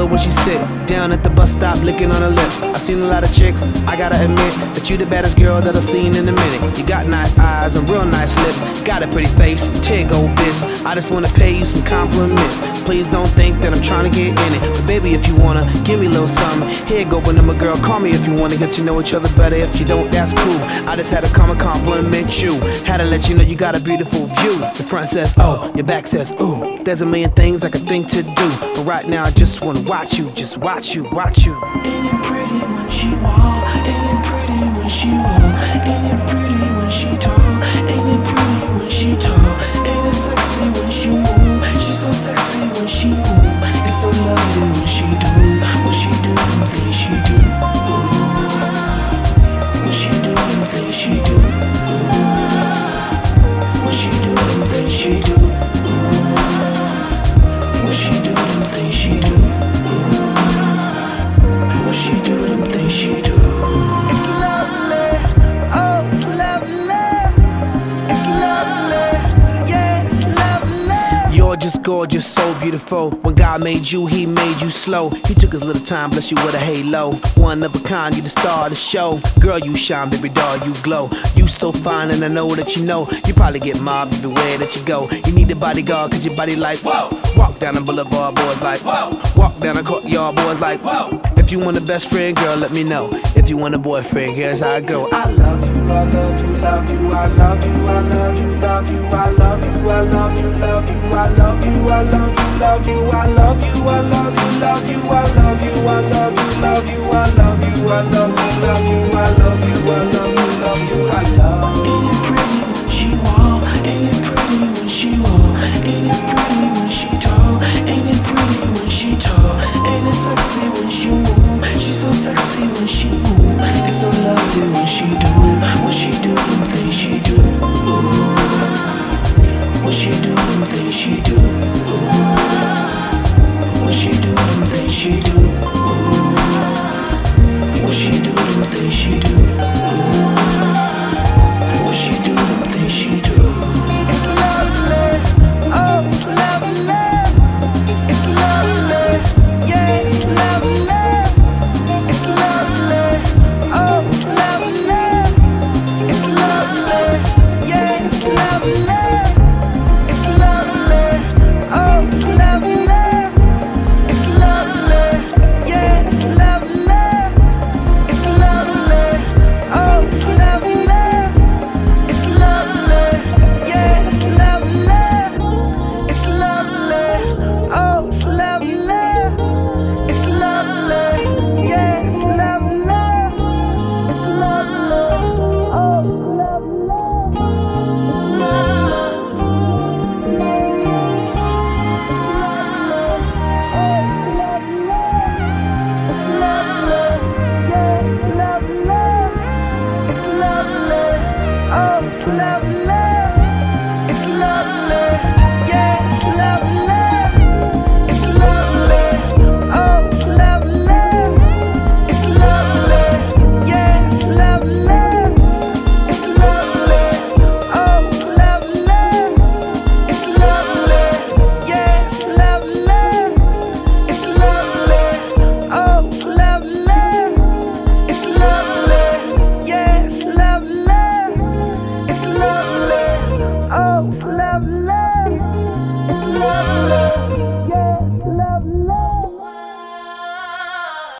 her when she sit down at the bus stop, licking on her lips. I seen a lot of chicks, I gotta admit that you the baddest girl that I've seen in a minute. You got nice eyes and real nice lips, got a pretty face, tig old bitch. I just wanna pay you some compliments. Please don't think that I'm trying to get in it, but baby, if you wanna, give me a little something. Here go, but I'm a girl, call me if you wanna get to know each other better. If you don't, that's cool. I just had to come and compliment you. Had to let you know you got a beautiful view. The front says, oh, your back says, ooh. There's a million things I could think to do, but right now I just wanna watch you, just watch you, watch you. Ain't it pretty when she walk? Ain't it pretty when she walk? Ain't it pretty when she talk? Ain't it pretty when she talk? Ain't it sexy when she move? She's so sexy when she move. It's so lovely when she do. When she do the things she do. Ooh. When she do the things she do. Ooh. When she do the things she do. Ooh. When she do the things she do. What she do, them things she do. It's lovely, oh, it's lovely. It's lovely, yeah, it's lovely. You're just gorgeous, so beautiful. When God made you, he made you slow. He took his little time, bless you with a halo. One of a kind, you the star of the show. Girl, you shine, baby doll, you glow. You so fine, and I know that you know. You probably get mobbed everywhere that you go. You need a bodyguard, cause your body like, whoa. Walk down the boulevard, boys like, whoa. Walk down the courtyard, boys like, whoa. If you want a best friend, girl, let me know. If you want a boyfriend, here's how I go. I love you, I love you, love you, I love you, I love you, love you, I love you, I love you, love you, I love you, I love you, love you, I love you, I love you, love you, I love you, I love you, love you, I love you, I love you, love you, I love you, I love you, love you, I love. Ain't it pretty when she walk? Ain't it pretty when she walk? Ain't it pretty when she talk? Ain't it pretty when she talk? Ain't it sexy when she move? She's so sexy when she move. It's so lovely when she do. When she do them things she do. Ooh. When she do them things she do. Ooh. When she do them things she do. Ooh. When she do them things she do. Ooh.